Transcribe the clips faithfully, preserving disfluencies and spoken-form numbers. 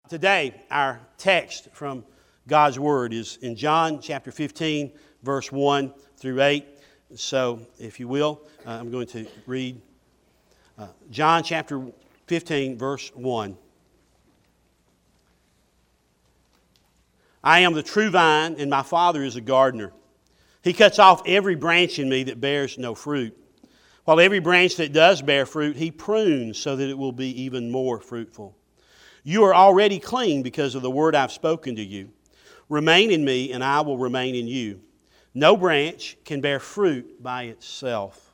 Today, our text from God's Word is in John chapter fifteen, verse one through eight. So, if you will, uh, I'm going to read uh, John chapter fifteen, verse one. I am the true vine, and my Father is a gardener. He cuts off every branch in me that bears no fruit, while every branch that does bear fruit, He prunes so that it will be even more fruitful. You are already clean because of the word I've spoken to you. Remain in me, and I will remain in you. No branch can bear fruit by itself.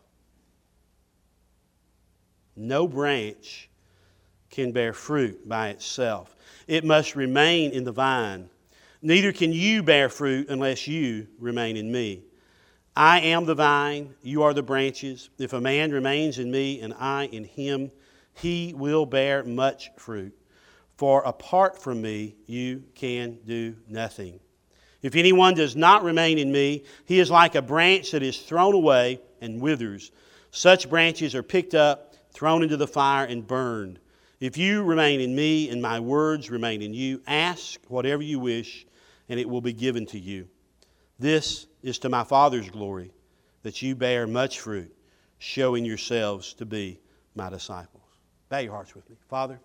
No branch can bear fruit by itself. It must remain in the vine. Neither can you bear fruit unless you remain in me. I am the vine, you are the branches. If a man remains in me and I in him, he will bear much fruit. For apart from me, you can do nothing. If anyone does not remain in me, he is like a branch that is thrown away and withers. Such branches are picked up, thrown into the fire, and burned. If you remain in me and my words remain in you, ask whatever you wish, and it will be given to you. This is to my Father's glory, that you bear much fruit, showing yourselves to be my disciples. Bow your hearts with me. Father,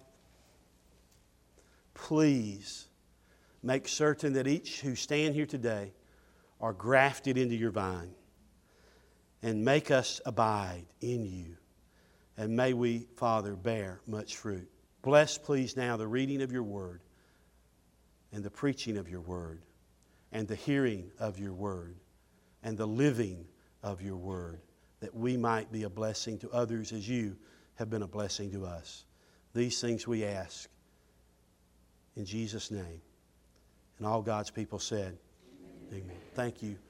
please make certain that each who stand here today are grafted into your vine, and make us abide in you. And may we, Father, bear much fruit. Bless, please, now the reading of your word, and the preaching of your word, and the hearing of your word, and the living of your word, that we might be a blessing to others as you have been a blessing to us. These things we ask in Jesus' name. And all God's people said, Amen. Amen. Thank you.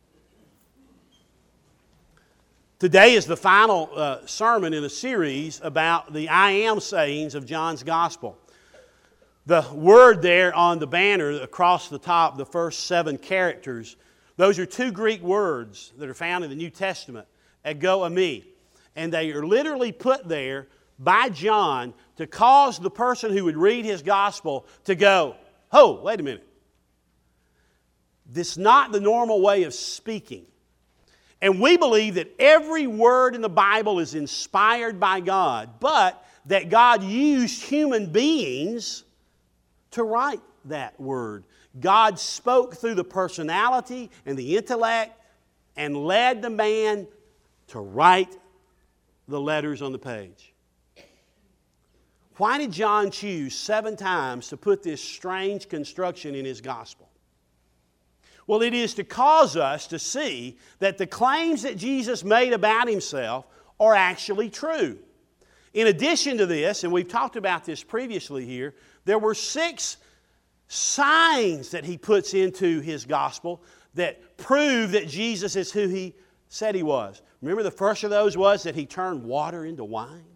Today is the final uh, sermon in a series about the I am sayings of John's Gospel. The word there on the banner across the top, the first seven characters, those are two Greek words that are found in the New Testament, ego eimi. And they are literally put there by John to cause the person who would read his gospel to go, oh, wait a minute. This is not the normal way of speaking. And we believe that every word in the Bible is inspired by God, but that God used human beings to write that word. God spoke through the personality and the intellect and led the man to write the letters on the page. Why did John choose seven times to put this strange construction in his gospel? Well, it is to cause us to see that the claims that Jesus made about himself are actually true. In addition to this, and we've talked about this previously here, there were six signs that he puts into his gospel that prove that Jesus is who he said he was. Remember, the first of those was that he turned water into wine.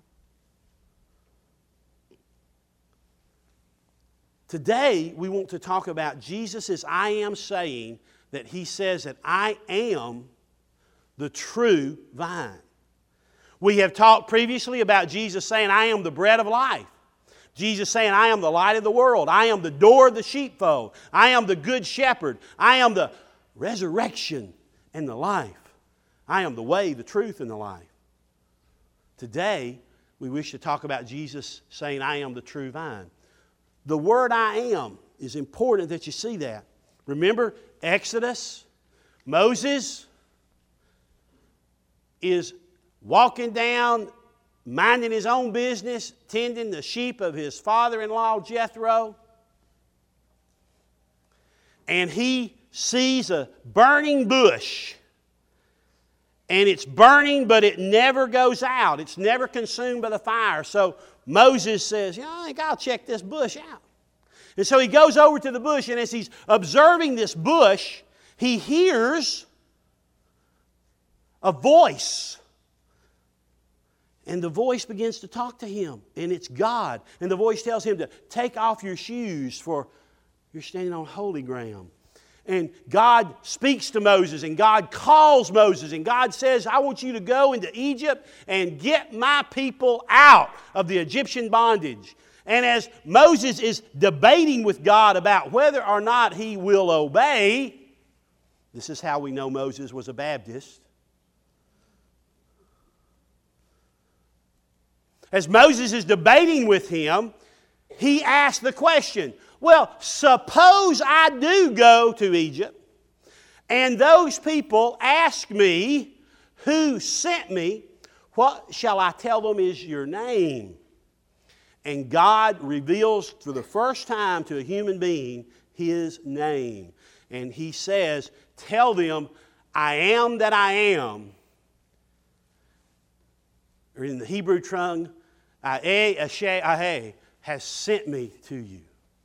Today, we want to talk about Jesus' I am saying that he says that I am the true vine. We have talked previously about Jesus saying, I am the bread of life. Jesus saying, I am the light of the world. I am the door of the sheepfold. I am the good shepherd. I am the resurrection and the life. I am the way, the truth, and the life. Today, we wish to talk about Jesus saying, I am the true vine. The word I am is important that you see that. Remember Exodus? Moses is walking down, minding his own business, tending the sheep of his father-in-law Jethro. And he sees a burning bush. And it's burning, but it never goes out. It's never consumed by the fire. So Moses says, yeah, I think I'll check this bush out. And so he goes over to the bush, and as he's observing this bush, he hears a voice. And the voice begins to talk to him, and it's God. And the voice tells him to take off your shoes, for you're standing on holy ground. And God speaks to Moses, and God calls Moses, and God says, I want you to go into Egypt and get my people out of the Egyptian bondage. And as Moses is debating with God about whether or not he will obey, this is how we know Moses was a Baptist. As Moses is debating with him, he asks the question, well, suppose I do go to Egypt, and those people ask me, who sent me? What shall I tell them is your name? And God reveals for the first time to a human being His name. And He says, tell them, I am that I am. Or in the Hebrew tongue, Ae, Ashe, Ahe, has sent me to you.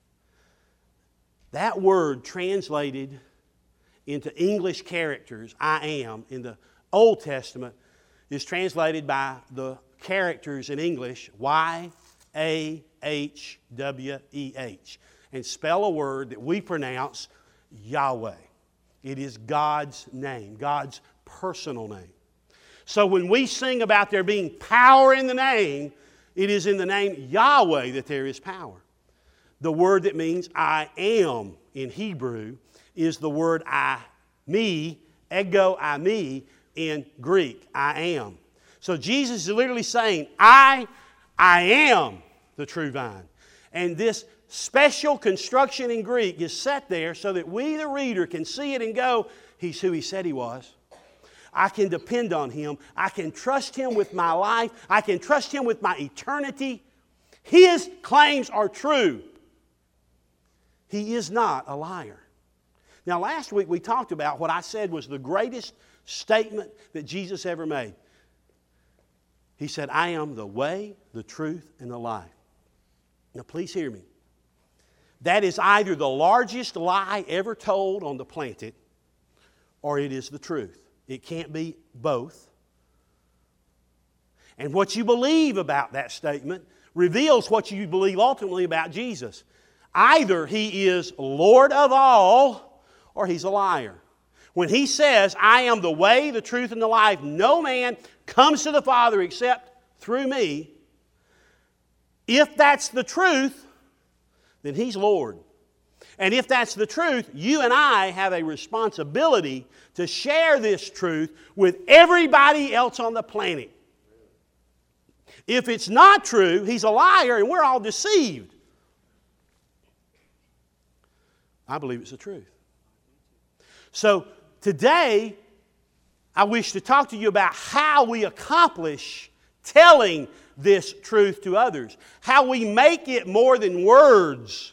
That word translated into English characters, I am, in the Old Testament, is translated by the characters in English, Y A H W E H, and spell a word that we pronounce Yahweh. It is God's name, God's personal name. So when we sing about there being power in the name, it is in the name Yahweh that there is power. The word that means I am in Hebrew is the word I, me, ego, I, me, in Greek, I am. So Jesus is literally saying, I, I am the true vine. And this special construction in Greek is set there so that we, the reader, can see it and go, He's who He said He was. I can depend on Him. I can trust Him with my life. I can trust Him with my eternity. His claims are true. He is not a liar. Now, last week we talked about what I said was the greatest statement that Jesus ever made. He said, I am the way, the truth, and the life. Now, please hear me. That is either the largest lie ever told on the planet, or it is the truth. It can't be both. And what you believe about that statement reveals what you believe ultimately about Jesus. Either He is Lord of all, or He's a liar. When He says, I am the way, the truth, and the life, no man comes to the Father except through me, if that's the truth, then He's Lord. And if that's the truth, you and I have a responsibility to share this truth with everybody else on the planet. If it's not true, He's a liar and we're all deceived. I believe it's the truth. So today, I wish to talk to you about how we accomplish telling this truth to others. How we make it more than words.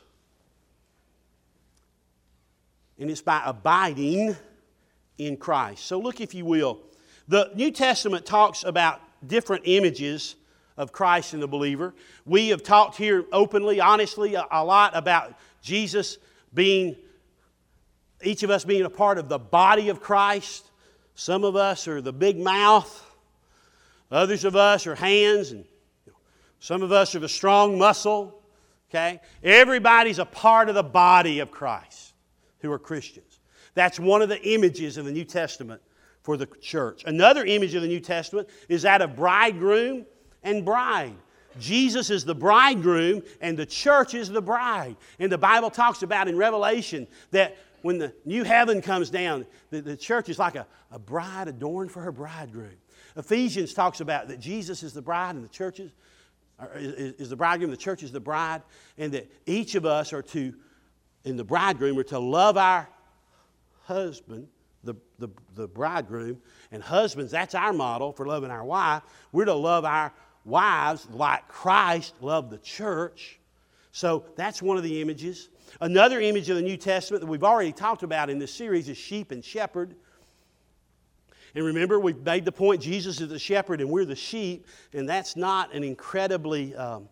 And it's by abiding in Christ. So look, if you will. The New Testament talks about different images of Christ and the believer. We have talked here openly, honestly, a, a lot about Jesus being, each of us being a part of the body of Christ. Some of us are the big mouth. Others of us are hands. And some of us are the strong muscle. Okay? Everybody's a part of the body of Christ who are Christians. That's one of the images in the New Testament for the church. Another image of the New Testament is that of bridegroom and bride. Jesus is the bridegroom and the church is the bride. And the Bible talks about in Revelation that when the new heaven comes down, the, the church is like a, a bride adorned for her bridegroom. Ephesians talks about that Jesus is the bride and the church is, is, is the bridegroom, the church is the bride, and that each of us are to, in the bridegroom, are to love our husband, the, the, the bridegroom, and husbands, that's our model for loving our wife. We're to love our wives like Christ loved the church. So that's one of the images. Another image of the New Testament that we've already talked about in this series is sheep and shepherd. And remember, we've made the point Jesus is the shepherd and we're the sheep, and that's not an incredibly um,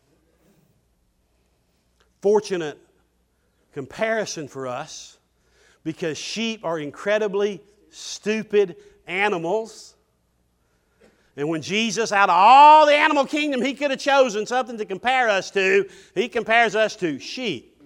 fortunate comparison for us, because sheep are incredibly stupid animals. And when Jesus, out of all the animal kingdom, He could have chosen something to compare us to, He compares us to sheep.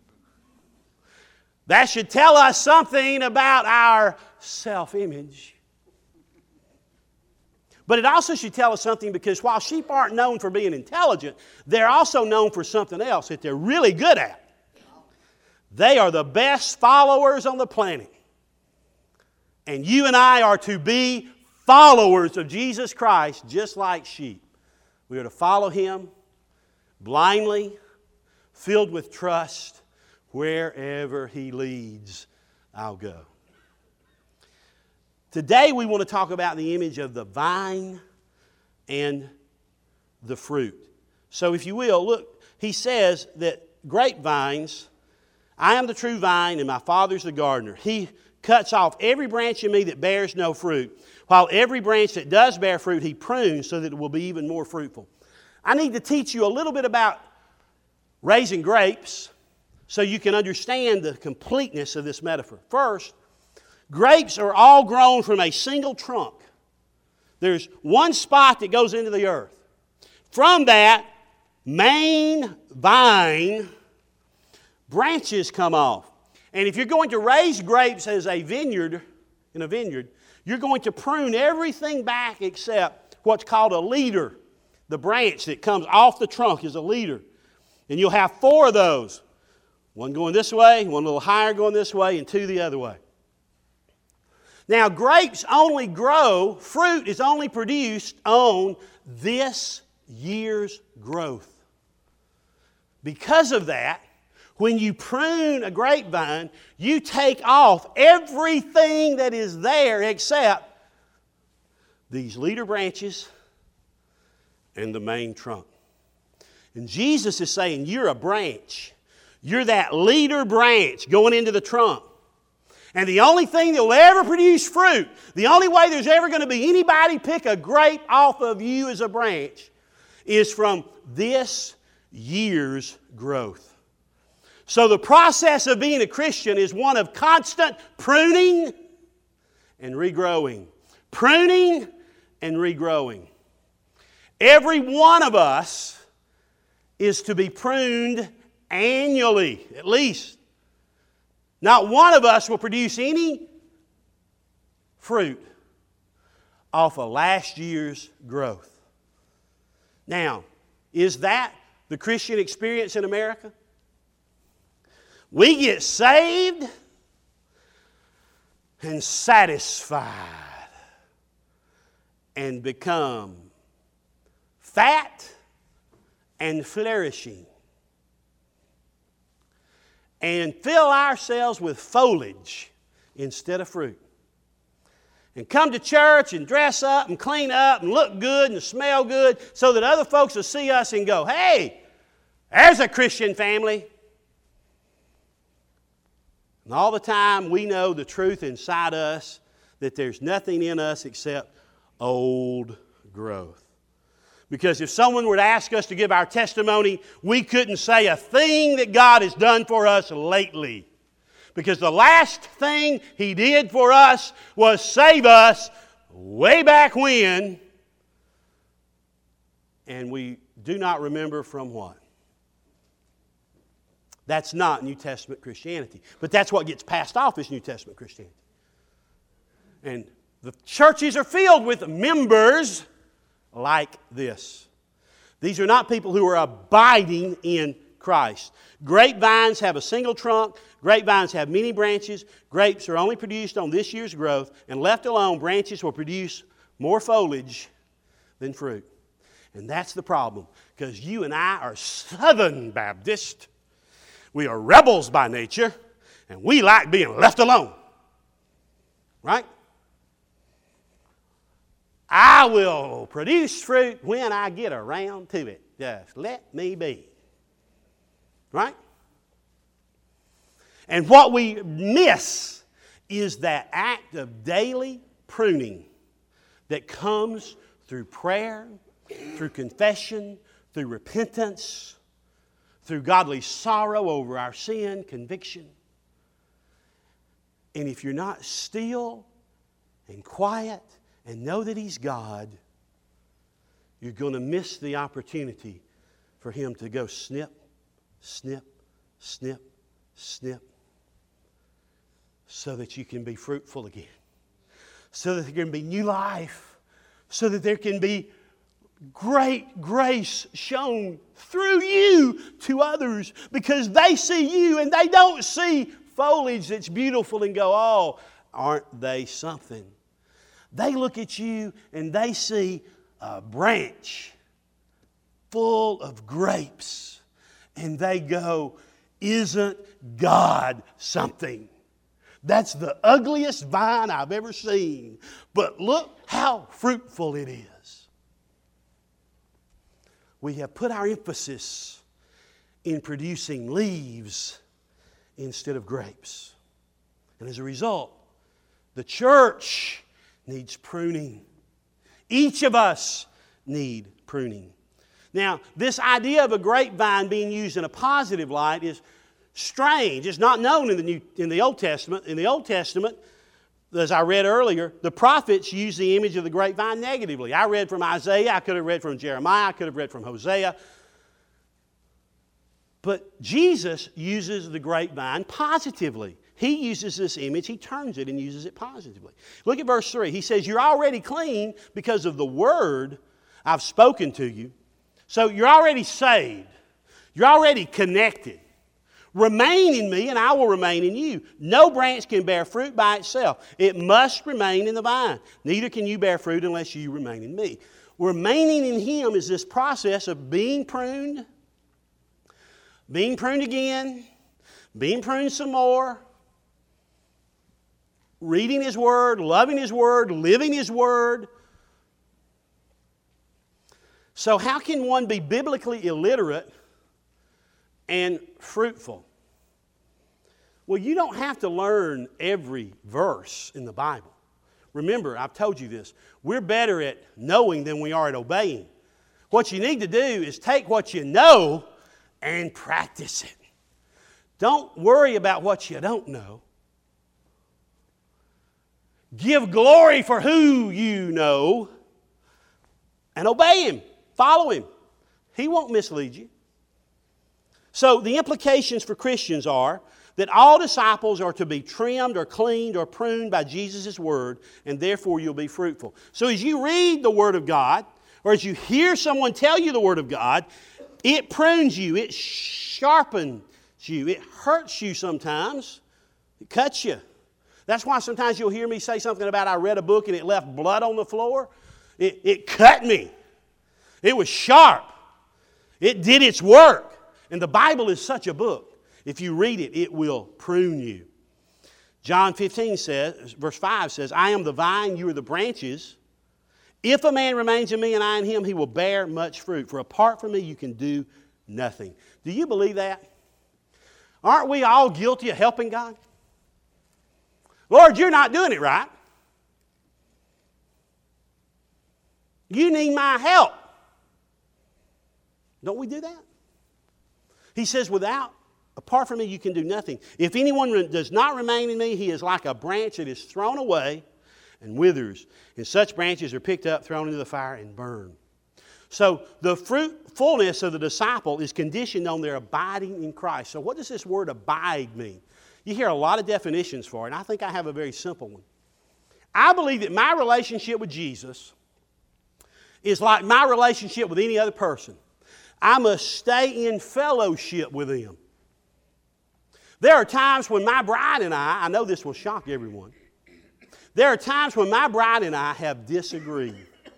That should tell us something about our self-image. But it also should tell us something, because while sheep aren't known for being intelligent, they're also known for something else that they're really good at. They are the best followers on the planet. And you and I are to be followers of Jesus Christ just like sheep. We are to follow Him blindly, filled with trust. Wherever He leads, I'll go. Today we want to talk about the image of the vine and the fruit. So if you will, look, He says that grapevines, I am the true vine and my Father's the gardener. He cuts off every branch in me that bears no fruit, while every branch that does bear fruit He prunes so that it will be even more fruitful. I need to teach you a little bit about raising grapes so you can understand the completeness of this metaphor. First, grapes are all grown from a single trunk. There's one spot that goes into the earth. From that main vine, branches come off. And if you're going to raise grapes as a vineyard, in a vineyard, you're going to prune everything back except what's called a leader. The branch that comes off the trunk is a leader. And you'll have four of those. One going this way, one a little higher going this way, and two the other way. Now, grapes only grow, fruit is only produced on this year's growth. Because of that, when you prune a grapevine, you take off everything that is there except these leader branches and the main trunk. And Jesus is saying, you're a branch. You're that leader branch going into the trunk. And the only thing that will ever produce fruit, the only way there's ever going to be anybody pick a grape off of you as a branch, is from this year's growth. So the process of being a Christian is one of constant pruning and regrowing. Pruning and regrowing. Every one of us is to be pruned annually, at least. Not one of us will produce any fruit off of last year's growth. Now, is that the Christian experience in America? We get saved and satisfied and become fat and flourishing and fill ourselves with foliage instead of fruit. And come to church and dress up and clean up and look good and smell good so that other folks will see us and go, hey, there's a Christian family. And all the time we know the truth inside us that there's nothing in us except old growth. Because if someone were to ask us to give our testimony, we couldn't say a thing that God has done for us lately. Because the last thing He did for us was save us way back when. And we do not remember from what. That's not New Testament Christianity. But that's what gets passed off as New Testament Christianity. And the churches are filled with members like this. These are not people who are abiding in Christ. Grapevines have a single trunk. Grapevines have many branches. Grapes are only produced on this year's growth. And left alone, branches will produce more foliage than fruit. And that's the problem. Because you and I are Southern Baptist. We are rebels by nature. And we like being left alone. Right? I will produce fruit when I get around to it. Just let me be. Right? And what we miss is that act of daily pruning that comes through prayer, through confession, through repentance, through godly sorrow over our sin, conviction. And if you're not still and quiet and know that He's God, you're going to miss the opportunity for Him to go snip, snip, snip, snip, so that you can be fruitful again. So that there can be new life so that there can be great grace shown through you to others, because they see you and they don't see foliage that's beautiful and go, oh, aren't they something? They look at you and they see a branch full of grapes and they go, isn't God something? That's the ugliest vine I've ever seen, but look how fruitful it is. We have put our emphasis in producing leaves instead of grapes. And as a result, the church needs pruning. Each of us need pruning. Now, this idea of a grapevine being used in a positive light is strange. It's not known in the New, in the Old Testament. In the Old Testament, as I read earlier, the prophets use the image of the grapevine negatively. I read from Isaiah. I could have read from Jeremiah. I could have read from Hosea. But Jesus uses the grapevine positively. He uses this image. He turns it and uses it positively. Look at verse three. He says, you're already clean because of the word I've spoken to you. So you're already saved. You're already connected. Remain in me and I will remain in you. No branch can bear fruit by itself. It must remain in the vine. Neither can you bear fruit unless you remain in me. Remaining in Him is this process of being pruned, being pruned again, being pruned some more, reading His Word, loving His Word, living His Word. So how can one be biblically illiterate and fruitful? Well, you don't have to learn every verse in the Bible. Remember, I've told you this. We're better at knowing than we are at obeying. What you need to do is take what you know and practice it. Don't worry about what you don't know. Give glory for who you know and obey Him. Follow Him. He won't mislead you. So the implications for Christians are that all disciples are to be trimmed or cleaned or pruned by Jesus' Word, and therefore you'll be fruitful. So as you read the Word of God, or as you hear someone tell you the Word of God, it prunes you, it sharpens you, it hurts you sometimes, it cuts you. That's why sometimes you'll hear me say something about I read a book and it left blood on the floor. It, it cut me. It was sharp. It did its work. And the Bible is such a book. If you read it, it will prune you. John fifteen says, verse five says, I am the vine, you are the branches. If a man remains in me and I in him, he will bear much fruit. For apart from me, you can do nothing. Do you believe that? Aren't we all guilty of helping God? Lord, you're not doing it right. You need my help. Don't we do that? He says, without, apart from me, you can do nothing. If anyone does not remain in me, he is like a branch that is thrown away and withers. And such branches are picked up, thrown into the fire, and burned. So the fruitfulness of the disciple is conditioned on their abiding in Christ. So what does this word abide mean? You hear a lot of definitions for it, and I think I have a very simple one. I believe that my relationship with Jesus is like my relationship with any other person. I must stay in fellowship with Him. There are times when my bride and I, I know this will shock everyone, there are times when my bride and I have disagreed.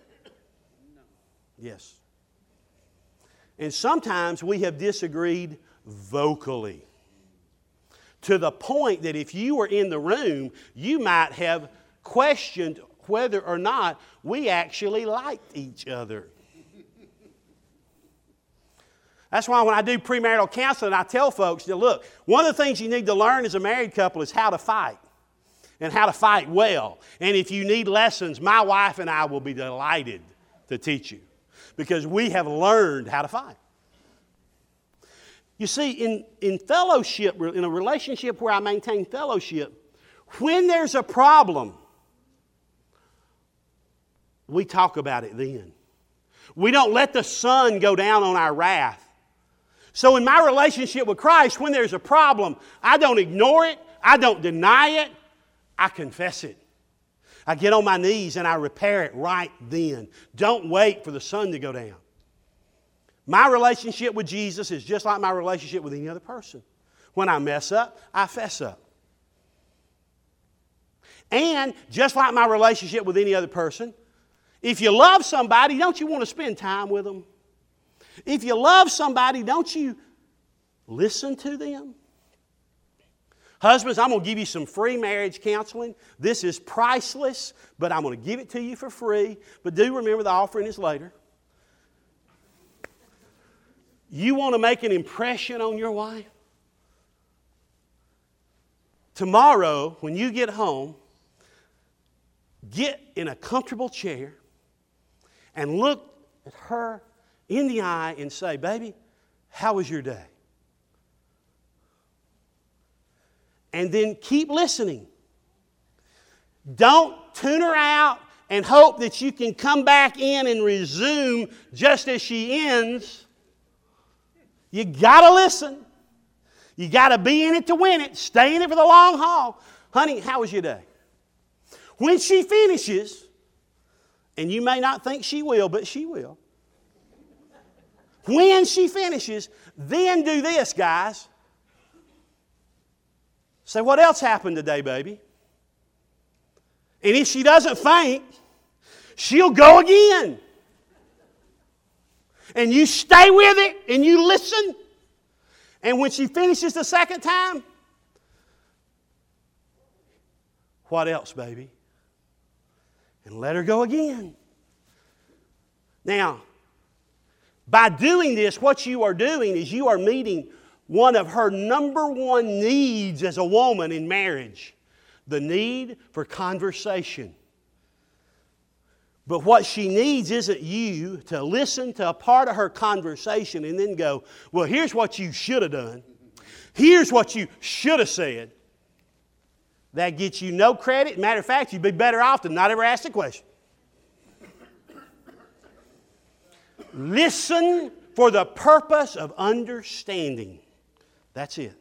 Yes. And sometimes we have disagreed vocally, to the point that if you were in the room, you might have questioned whether or not we actually liked each other. That's why when I do premarital counseling, I tell folks that, look, one of the things you need to learn as a married couple is how to fight, and how to fight well. And if you need lessons, my wife and I will be delighted to teach you, because we have learned how to fight. You see, in, in fellowship, in a relationship where I maintain fellowship, when there's a problem, we talk about it then. We don't let the sun go down on our wrath. So in my relationship with Christ, when there's a problem, I don't ignore it. I don't deny it. I confess it. I get on my knees and I repair it right then. Don't wait for the sun to go down. My relationship with Jesus is just like my relationship with any other person. When I mess up, I fess up. And just like my relationship with any other person, if you love somebody, don't you want to spend time with them? If you love somebody, don't you listen to them? Husbands, I'm going to give you some free marriage counseling. This is priceless, but I'm going to give it to you for free. But do remember the offering is later. You want to make an impression on your wife? Tomorrow, when you get home, get in a comfortable chair and look at her in the eye and say, baby, how was your day? And then keep listening. Don't tune her out and hope that you can come back in and resume just as she ends. You got to listen. You got to be in it to win it. Stay in it for the long haul. Honey, how was your day? When she finishes, and you may not think she will, but she will. When she finishes, then do this, guys. Say, what else happened today, baby? And if she doesn't faint, she'll go again. And you stay with it and you listen. And when she finishes the second time, what else, baby? And let her go again. Now, by doing this, what you are doing is you are meeting one of her number one needs as a woman in marriage, the need for conversation. But what she needs isn't you to listen to a part of her conversation and then go, well, here's what you should have done. Here's what you should have said. That gets you no credit. Matter of fact, you'd be better off to not ever ask the question. Listen for the purpose of understanding. That's it.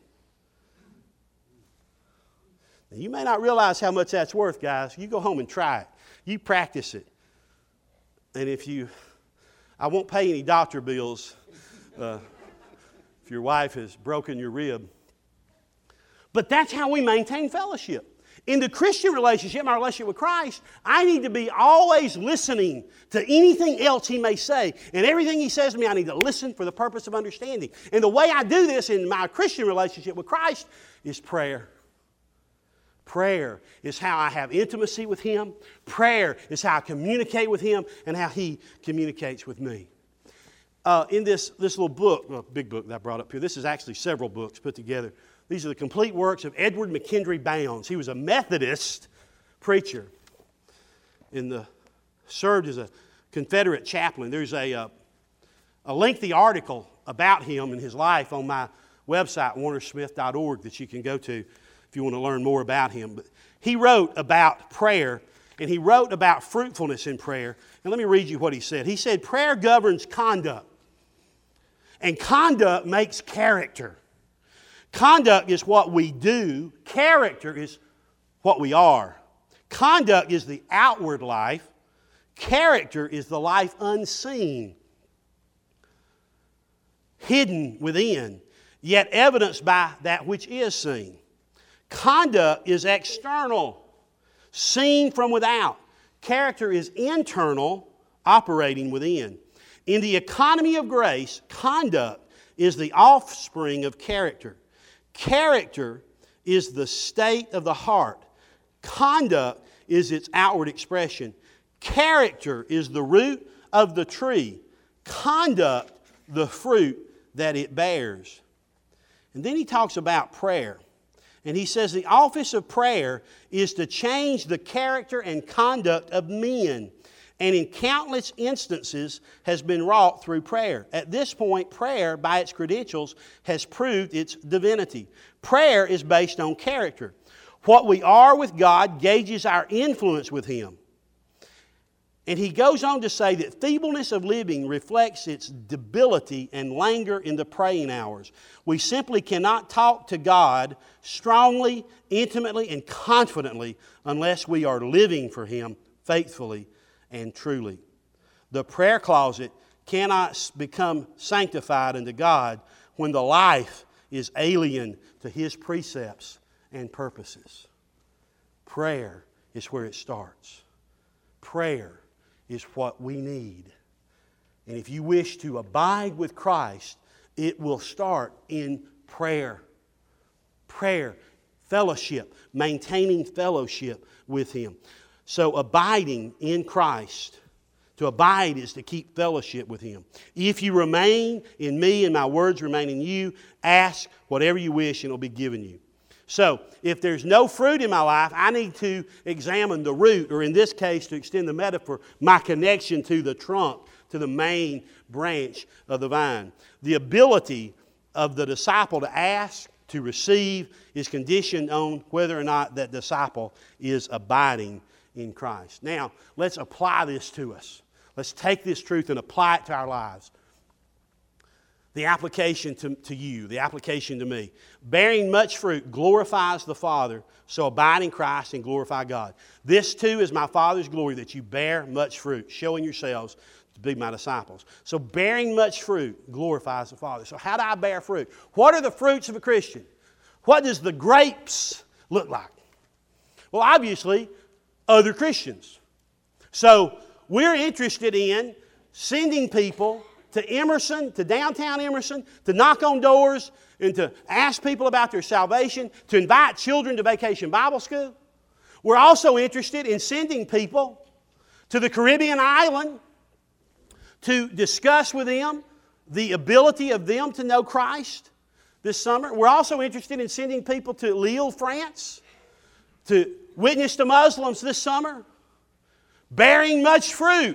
Now, you may not realize how much that's worth, guys. You go home and try it. You practice it. And if you, I won't pay any doctor bills uh, if your wife has broken your rib. But that's how we maintain fellowship. In the Christian relationship, my relationship with Christ, I need to be always listening to anything else He may say. And everything He says to me, I need to listen for the purpose of understanding. And the way I do this in my Christian relationship with Christ is prayer. Prayer is how I have intimacy with Him. Prayer is how I communicate with Him and how He communicates with me. Uh, in this, this little book, well, big book that I brought up here, this is actually several books put together. These are the complete works of Edward McKendry Bounds. He was a Methodist preacher in the, served as a Confederate chaplain. There's a, uh, a lengthy article about him and his life on my website, warner smith dot org, that you can go to if you want to learn more about him. But he wrote about prayer, and he wrote about fruitfulness in prayer. And let me read you what he said. He said, prayer governs conduct, and conduct makes character. Conduct is what we do. Character is what we are. Conduct is the outward life. Character is the life unseen, hidden within, yet evidenced by that which is seen. Conduct is external, seen from without. Character is internal, operating within. In the economy of grace, conduct is the offspring of character. Character is the state of the heart. Conduct is its outward expression. Character is the root of the tree. Conduct, the fruit that it bears. And then he talks about prayer. And he says the office of prayer is to change the character and conduct of men. And in countless instances has been wrought through prayer. At this point, prayer, by its credentials, has proved its divinity. Prayer is based on character. What we are with God gauges our influence with Him. And he goes on to say that feebleness of living reflects its debility and languor in the praying hours. We simply cannot talk to God strongly, intimately, and confidently unless we are living for Him faithfully and truly. The prayer closet cannot become sanctified unto God when the life is alien to His precepts and purposes. Prayer is where it starts. Prayer is what we need. And if you wish to abide with Christ, it will start in prayer. Prayer, fellowship, maintaining fellowship with Him. So abiding in Christ, to abide is to keep fellowship with Him. If you remain in me and my words remain in you, ask whatever you wish and it will be given you. So, if there's no fruit in my life, I need to examine the root, or in this case, to extend the metaphor, my connection to the trunk, to the main branch of the vine. The ability of the disciple to ask, to receive, is conditioned on whether or not that disciple is abiding in Christ. Now, let's apply this to us. Let's take this truth and apply it to our lives. The application to, to you, the application to me. Bearing much fruit glorifies the Father, so abide in Christ and glorify God. This too is my Father's glory, that you bear much fruit, showing yourselves to be my disciples. So bearing much fruit glorifies the Father. So how do I bear fruit? What are the fruits of a Christian? What does the grapes look like? Well, obviously, other Christians. So we're interested in sending people to Emerson, to downtown Emerson, to knock on doors and to ask people about their salvation, to invite children to Vacation Bible School. We're also interested in sending people to the Caribbean island to discuss with them the ability of them to know Christ this summer. We're also interested in sending people to Lille, France, to witness to Muslims this summer, bearing much fruit.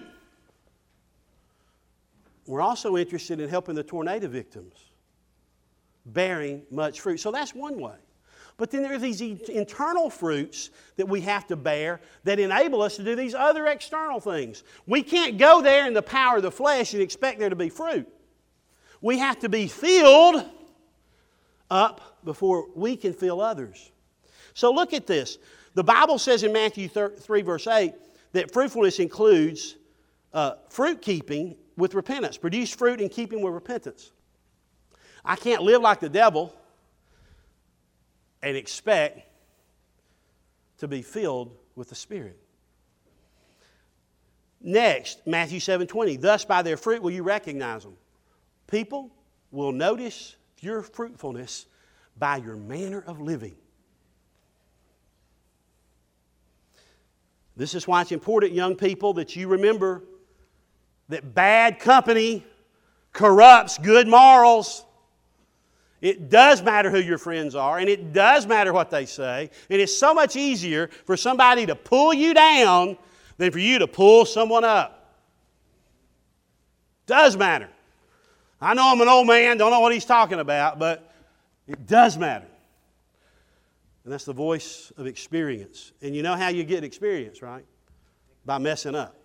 We're also interested in helping the tornado victims, bearing much fruit. So that's one way. But then there are these internal fruits that we have to bear that enable us to do these other external things. We can't go there in the power of the flesh and expect there to be fruit. We have to be filled up before we can fill others. So look at this. The Bible says in Matthew three, verse eight, that fruitfulness includes uh, fruit keeping with repentance. Produce fruit in keeping with repentance. I can't live like the devil and expect to be filled with the Spirit. Next, Matthew seven twenty. Thus by their fruit will you recognize them. People will notice your fruitfulness by your manner of living. This is why it's important, young people, that you remember that bad company corrupts good morals. It does matter who your friends are, and it does matter what they say. And it's so much easier for somebody to pull you down than for you to pull someone up. Does matter. I know I'm an old man, don't know what he's talking about, but it does matter. And that's the voice of experience. And you know how you get experience, right? By messing up.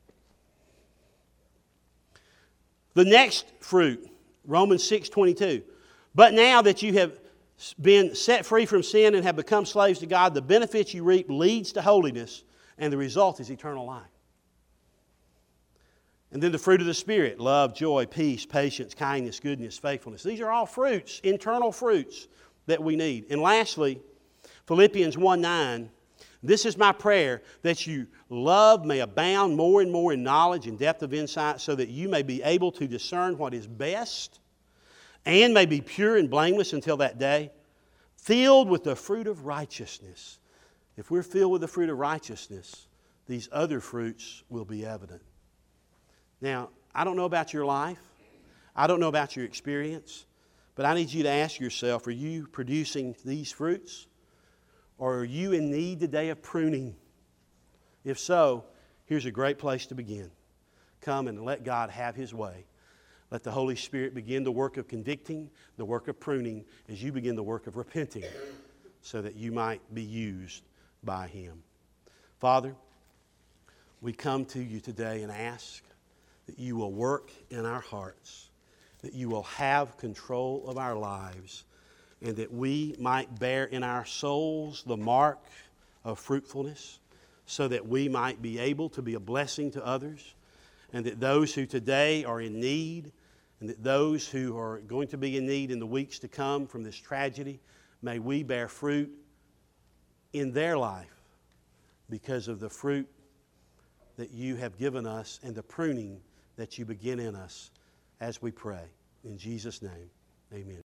The next fruit, Romans six twenty-two. But now that you have been set free from sin and have become slaves to God, the benefits you reap leads to holiness, and the result is eternal life. And then the fruit of the Spirit, love, joy, peace, patience, kindness, goodness, faithfulness. These are all fruits, internal fruits that we need. And lastly, Philippians one nine. This is my prayer, that you love may abound more and more in knowledge and depth of insight, so that you may be able to discern what is best and may be pure and blameless until that day, filled with the fruit of righteousness. If we're filled with the fruit of righteousness, these other fruits will be evident. Now, I don't know about your life. I don't know about your experience. But I need you to ask yourself, are you producing these fruits? Or are you in need today of pruning? If so, here's a great place to begin. Come and let God have His way. Let the Holy Spirit begin the work of convicting, the work of pruning, as you begin the work of repenting, so that you might be used by Him. Father, we come to you today and ask that you will work in our hearts, that you will have control of our lives, and that we might bear in our souls the mark of fruitfulness, so that we might be able to be a blessing to others, and that those who today are in need, and that those who are going to be in need in the weeks to come from this tragedy, may we bear fruit in their life because of the fruit that you have given us and the pruning that you begin in us as we pray. In Jesus' name, amen.